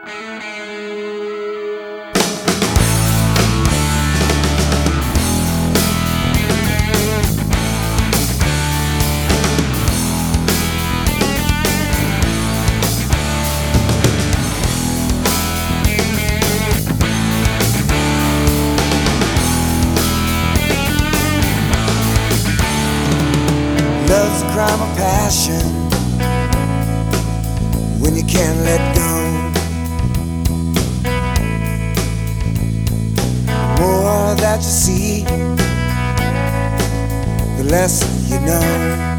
Love's a crime of passion when you can't let go. The more that you see, the less you know.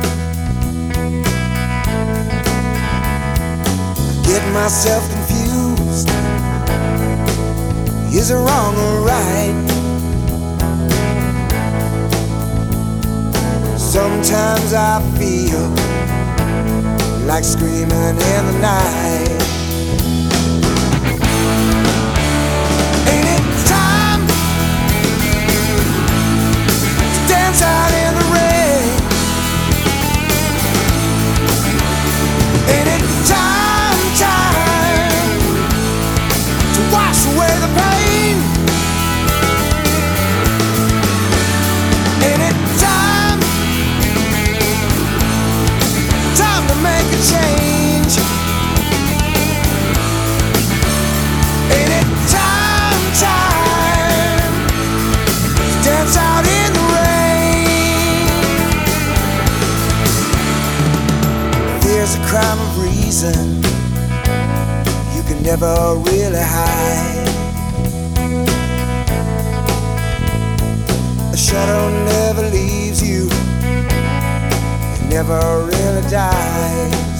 Get myself confused. Is it wrong or right? Sometimes I feel like screaming in the night. Ain't it time to dance out in the rain? Ain't it time to wash away the pain? Ain't it time to make a change? Ain't it time to dance out in the rain? There's a crime of reason you can never really hide. A shadow never leaves you, never really dies.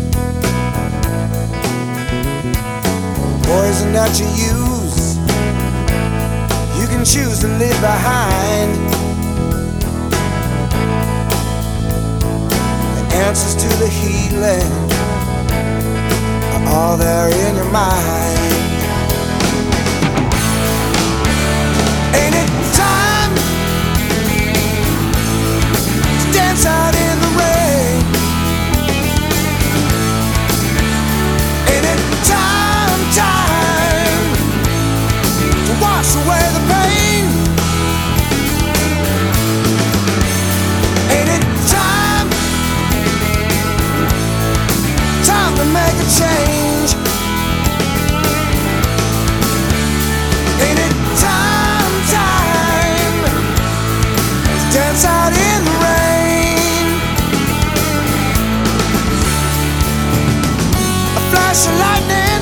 Poison that you use, you can choose to live behind. The answers to the healing are all there in your mind. Ain't it time to dance out in the rain? Ain't it time to wash away the pain? Ain't it time to make a change? Ain't it time to dance out in the rain? A flash of lightning